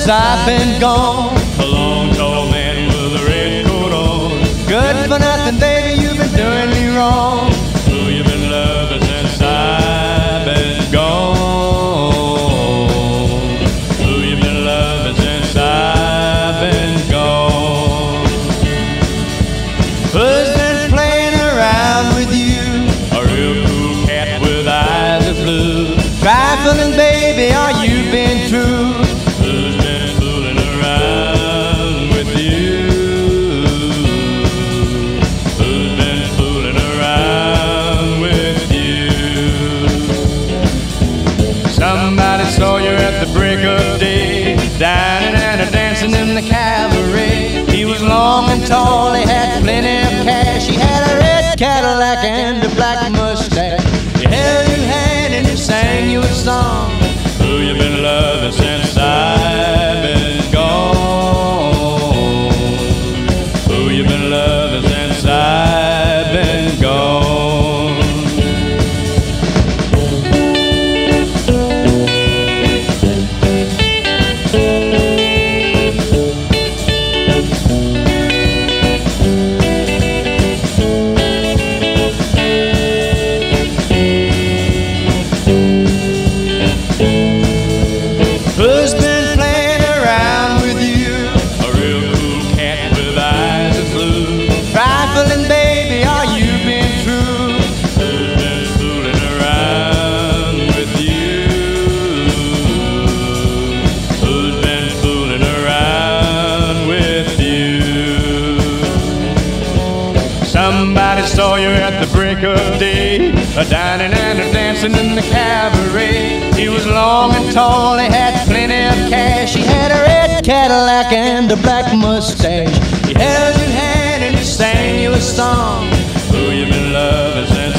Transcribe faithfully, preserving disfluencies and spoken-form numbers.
since I've been gone. A long, tall man with a red coat on. Good for nothing, baby, you've been doing me wrong. Who you been loving since I've been gone? Who you been loving since I've been gone? Who's been playing around with you? A real cool cat with eyes of blue. Trifling, baby, are you been true? Who's been fooling around with you? Who's been fooling around with you? Somebody saw you at the break of day, dining and a dancing in the cabaret. He was long and tall, he had plenty of cash. He had a red Cadillac and a black mustache. He held your hand and he sang you a song. Who you been loving since I've been gone? Who you been loving since I've been gone? Who's been playing around with you? A real cool cat with eyes of blue. Trifling, baby, are you been true? Who's been fooling around with you? Who's been fooling around with you? Somebody saw you at the break of day, a dining and a dancing in the cabaret. He was long and tall, he had plenty of cash. He had a red Cadillac and a black mustache. He held your hand and he sang you a song. Who you been loving since